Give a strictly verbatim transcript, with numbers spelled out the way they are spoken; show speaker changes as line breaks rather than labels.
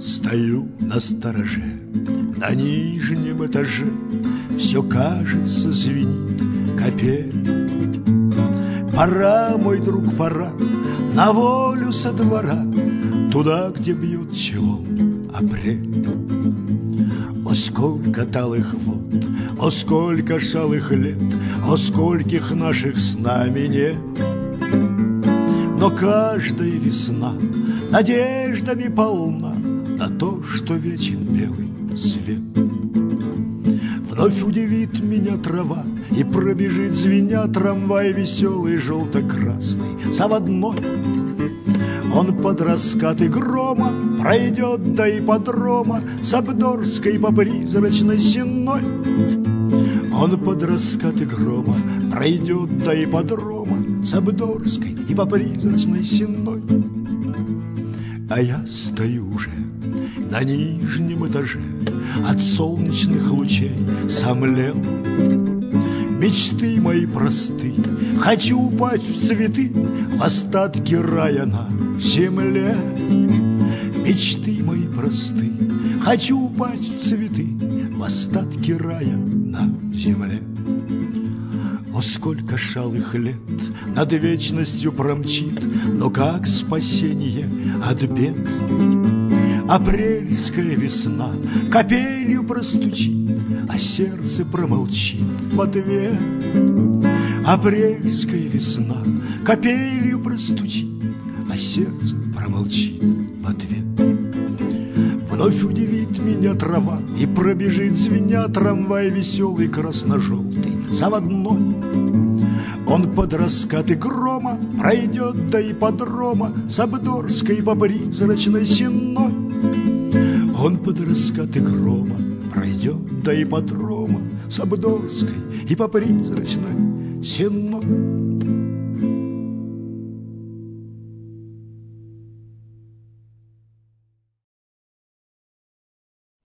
Стою на стороже, на нижнем этаже, все, кажется, звенит капель. Пора, мой друг, пора на волю со двора, туда, где бьет челом апрель. О, сколько талых вод, о, сколько шалых лет, о, скольких наших с нами нет. Но каждая весна надеждами полна на то, что вечен белый свет. Вновь удивит меня трава, и пробежит, звеня, трамвай веселый, желто-красный, заводной. Он под раскаты грома пройдет до ипподрома с Абдорской по призрачной сенной. Он под раскаты грома пройдет до ипподрома с Абдорской и по призрачной сенной. А я стою уже на нижнем этаже, от солнечных лучей сомлел. Мечты мои просты, хочу упасть в цветы, в остатки рая на земле. Мечты мои просты, хочу упасть в цветы, в остатки рая на земле. О, сколько шалых лет над вечностью промчит, но как спасение от бед. Апрельская весна капелью простучит, а сердце промолчит в ответ. Апрельская весна капелью простучит, а сердце промолчит в ответ. Вновь удивит меня трава, и пробежит, звеня, трамвай веселый, красно-желтый, заводной. Он под раскаты грома пройдет до ипподрома с Абдорской по призрачной сенной. Он под раскаты грома пройдет до ипподрома с Абдорской и по призрачной сенной.